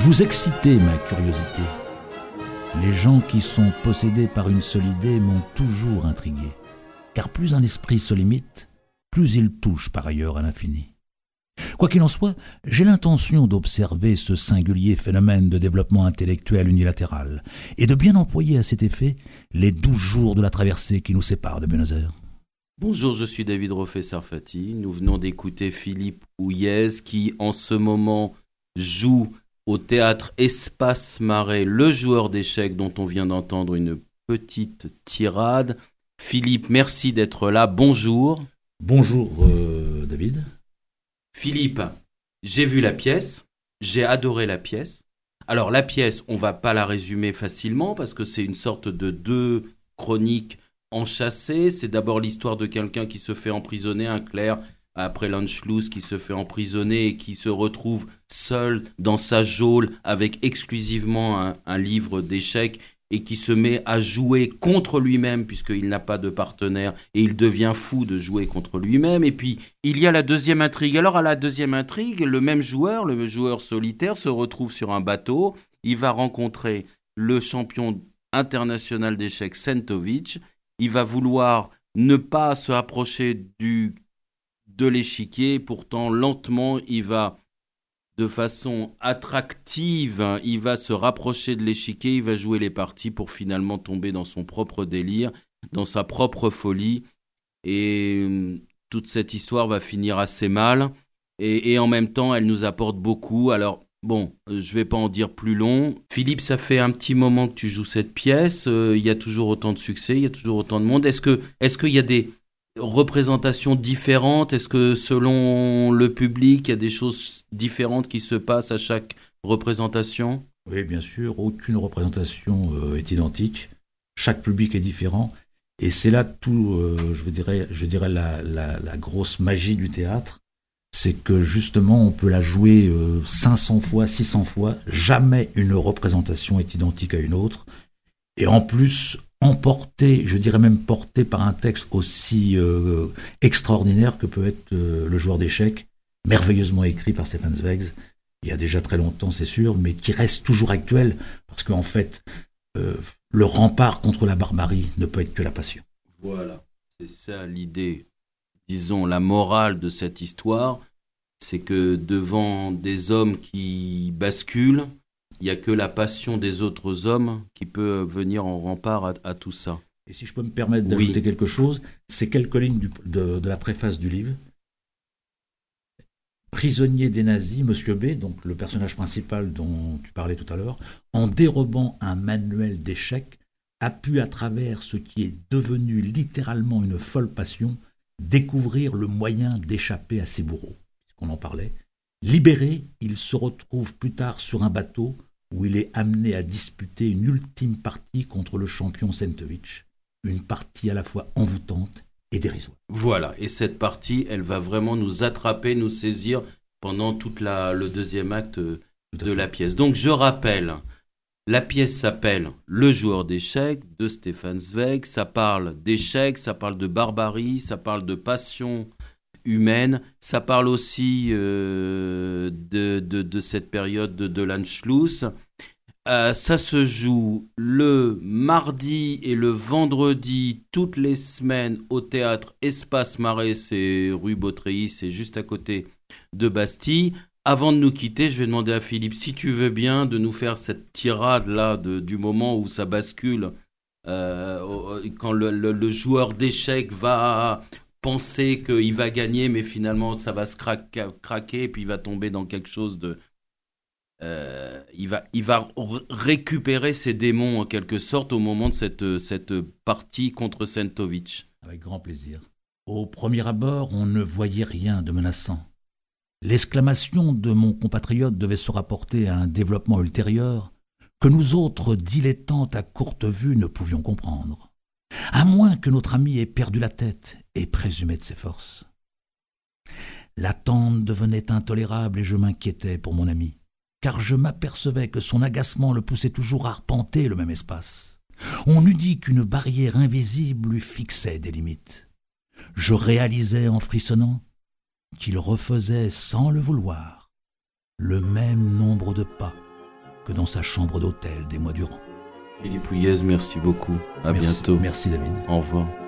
Vous excitez ma curiosité. Les gens qui sont possédés par une seule idée m'ont toujours intrigué, car plus un esprit se limite, plus il touche par ailleurs à l'infini. Quoi qu'il en soit, j'ai l'intention d'observer ce singulier phénomène de développement intellectuel unilatéral et de bien employer à cet effet les 12 jours de la traversée qui nous séparent de Buenos Aires. Bonjour, je suis David Roffet-Sarfati. Nous venons d'écouter Philippe Houillez qui, en ce moment, joue au théâtre Espace Marais, le joueur d'échecs dont on vient d'entendre une petite tirade. Philippe, merci d'être là. Bonjour. Bonjour, David. Philippe, j'ai vu la pièce, j'ai adoré la pièce. Alors la pièce, on va pas la résumer facilement parce que c'est une sorte de 2 chroniques enchâssées. C'est d'abord l'histoire de quelqu'un qui se fait emprisonner, un clerc après l'Anschluss qui se fait emprisonner et qui se retrouve seul dans sa geôle avec exclusivement un livre d'échecs et qui se met à jouer contre lui-même puisqu'il n'a pas de partenaire et il devient fou de jouer contre lui-même. Et puis, il y a la deuxième intrigue. Alors, à la deuxième intrigue, le même joueur, le joueur solitaire, se retrouve sur un bateau. Il va rencontrer le champion international d'échecs, Sentovic. Il va vouloir ne pas se approcher de l'échiquier. Pourtant, lentement, il va... de façon attractive, il va se rapprocher de l'échiquier, il va jouer les parties pour finalement tomber dans son propre délire, dans sa propre folie. Et toute cette histoire va finir assez mal. Et en même temps, elle nous apporte beaucoup. Alors, bon, je ne vais pas en dire plus long. Philippe, ça fait un petit moment que tu joues cette pièce. Il y a toujours autant de succès, il y a toujours autant de monde. Est-ce qu'il y a des représentations différentes? Est-ce que selon le public, il y a des choses différentes qui se passent à chaque représentation? Oui, bien sûr, aucune représentation est identique. Chaque public est différent. Et c'est là tout, je dirais la grosse magie du théâtre. C'est que justement, on peut la jouer 500 fois, 600 fois. Jamais une représentation est identique à une autre. Et en plus, emporté, je dirais même porté par un texte aussi extraordinaire que peut être Le joueur d'échecs, merveilleusement écrit par Stefan Zweig, il y a déjà très longtemps, c'est sûr, mais qui reste toujours actuel, parce qu'en fait, le rempart contre la barbarie ne peut être que la passion. Voilà, c'est ça l'idée, disons, la morale de cette histoire, c'est que devant des hommes qui basculent, il n'y a que la passion des autres hommes qui peut venir en rempart à tout ça. Et si je peux me permettre d'ajouter quelque chose, c'est quelques lignes de la préface du livre. Prisonnier des nazis, Monsieur B, donc le personnage principal dont tu parlais tout à l'heure, en dérobant un manuel d'échecs, a pu, à travers ce qui est devenu littéralement une folle passion, découvrir le moyen d'échapper à ses bourreaux, puisqu'on en parlait. Libéré, il se retrouve plus tard sur un bateau où il est amené à disputer une ultime partie contre le champion Sentovic, une partie à la fois envoûtante et dérisoire. Voilà, et cette partie, elle va vraiment nous attraper, nous saisir pendant tout le deuxième acte de la pièce. Donc je rappelle, la pièce s'appelle Le joueur d'échecs de Stefan Zweig, ça parle d'échecs, ça parle de barbarie, ça parle de passion humaine, ça parle aussi de cette période de l'Anschluss. Ça se joue le mardi et le vendredi toutes les semaines au théâtre Espace Marais, c'est rue Beautreillis, c'est juste à côté de Bastille. Avant de nous quitter, je vais demander à Philippe, si tu veux bien, de nous faire cette tirade-là du moment où ça bascule, quand le joueur d'échecs va penser qu'il va gagner, mais finalement ça va se craquer et puis il va tomber dans quelque chose de... il va récupérer ses démons en quelque sorte au moment de cette partie contre Sentovic. Avec grand plaisir. Au premier abord, on ne voyait rien de menaçant. L'exclamation de mon compatriote devait se rapporter à un développement ultérieur que nous autres dilettantes à courte vue ne pouvions comprendre. À moins que notre ami ait perdu la tête et présumé de ses forces. L'attente devenait intolérable et je m'inquiétais pour mon ami, car je m'apercevais que son agacement le poussait toujours à arpenter le même espace. On eût dit qu'une barrière invisible lui fixait des limites. Je réalisais en frissonnant qu'il refaisait sans le vouloir le même nombre de pas que dans sa chambre d'hôtel des mois durant. Philippe Houillez, merci beaucoup. À bientôt. Merci David. Au revoir.